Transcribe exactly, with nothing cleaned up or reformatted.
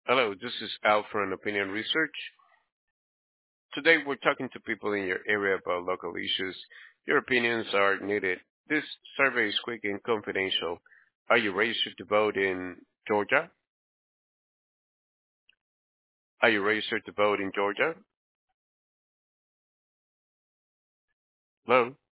Hello, this is Al from Opinion Research. Today we're talking to people in your area about local issues. Your opinions are needed. This survey is quick and confidential. Are you registered to vote in Georgia? Are you registered to vote in Georgia? Hello?